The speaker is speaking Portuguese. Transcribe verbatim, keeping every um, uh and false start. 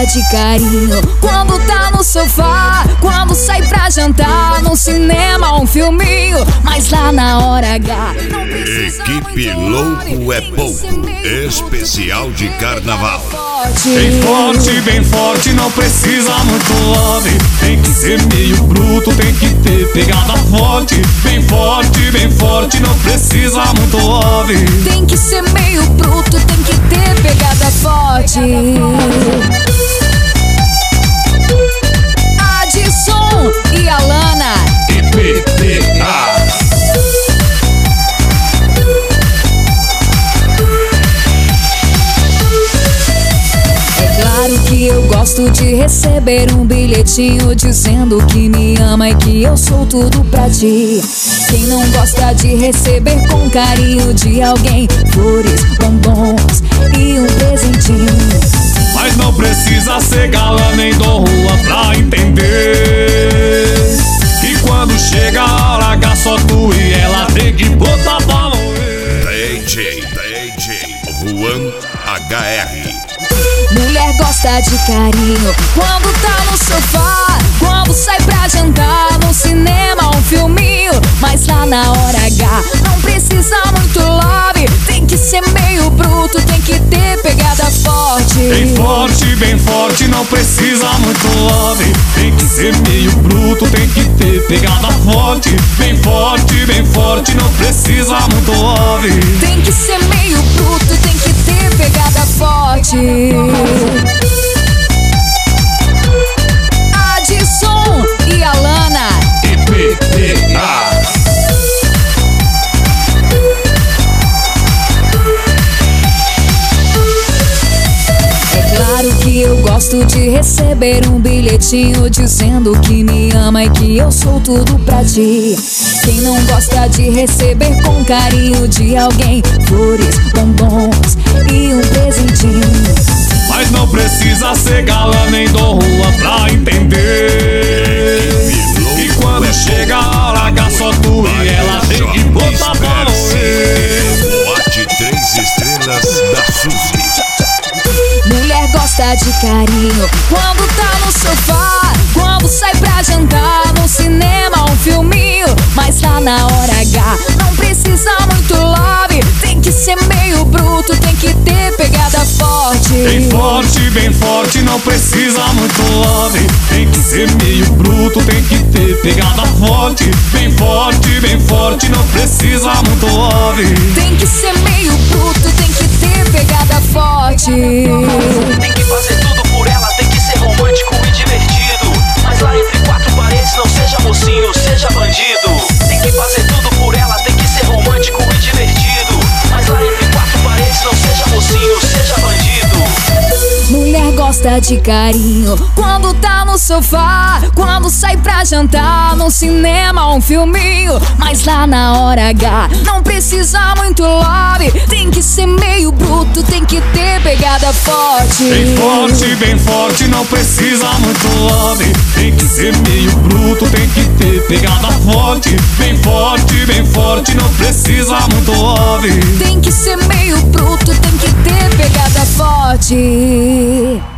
gosta de carinho quando tá no sofá, quando sai pra jantar, no cinema, um filminho, mas lá na hora H não precisa. Equipe Louco é Pouco, especial de carnaval. Bem forte, bem forte, não precisa muito love. Tem que ser meio bruto, tem que ter pegada forte. Bem forte, bem forte, não precisa muito love. Tem que ser meio bruto, tem que ter pegada forte. Adson e Alana E P T A. Claro que eu gosto de receber um bilhetinho dizendo que me ama e que eu sou tudo pra ti. Quem não gosta de receber com carinho de alguém flores, bombons e um presentinho? Mas não precisa ser galã nem do rua pra entender que quando chega a hora H só tu e ela tem que botar pra morrer. D J, D J Juan H R. Mulher gosta de carinho quando tá no sofá, quando sai pra jantar, no cinema, um filminho, mas lá na hora H não precisa muito love. Tem que ser meio bruto, tem que ter pegada forte. Bem forte, bem forte, não precisa muito love. Tem que ser meio bruto, tem que ter pegada forte. Bem forte, bem forte, não precisa muito love. Tem que ser meio bruto, tem que ter pegada forte. Adson e Alana E P T A. É claro que eu gosto de receber um bilhetinho dizendo que me ama e que eu sou tudo pra ti. Quem não gosta de receber com carinho de alguém flores, bombons e um presentinho? Mas não precisa ser galã nem do rua pra entender que quando chega a hora H só tu e ela tem que botar pra morrer. Boate três estrelas da Suzy. Mulher gosta de carinho quando tá no sofá, quando sai pra jantar, no cinema, um filminho, mas lá na hora H não precisa muito love. Tem que ser meio bruto, tem que ter pegada forte. Bem forte, bem forte, não precisa muito love. Tem que ser meio bruto, tem que ter pegada forte. Bem forte, bem forte, não precisa muito love. Tem que ser meio bruto, tem que ter pegada forte. Tem que fazer tudo por ela, tem que ser romântico e divertido, mas lá entre quatro paredes não seja mocinho, seja bandido. Tem que fazer tudo por ela, tem que ser romântico e divertido, mas lá entre quatro paredes não seja mocinho, seja bandido. Mulher gosta de carinho quando tá no sofá, quando sai pra jantar, no cinema, um filminho, mas lá na hora H não precisa muito love. Tem que ser meio bruto, tem que ter pegada forte. Bem forte, bem forte, não precisa muito love. Tem que ser meio bruto, tem que ter pegada forte. Bem forte, bem forte, não precisa muito love. Tem que ser meio bruto, tem que ter pegada forte.